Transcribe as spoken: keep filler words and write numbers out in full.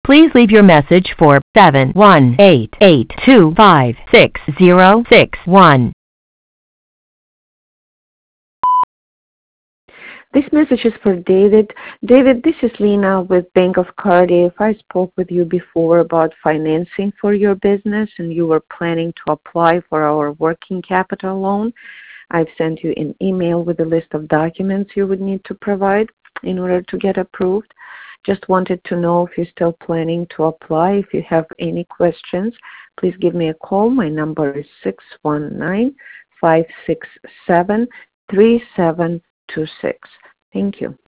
Please leave your message for seven one eight eight two five six zero six one. This message is for David. David, this is Lena with Bank of Cardiff. I spoke with you before about financing for your business, and you were planning to apply for our working capital loan. I've sent you an email with a list of documents you would need to provide in order to get approved. Just wanted to know if you're still planning to apply. If you have any questions, please give me a call. My number is six one nine, five six seven, three seven two six. Thank you.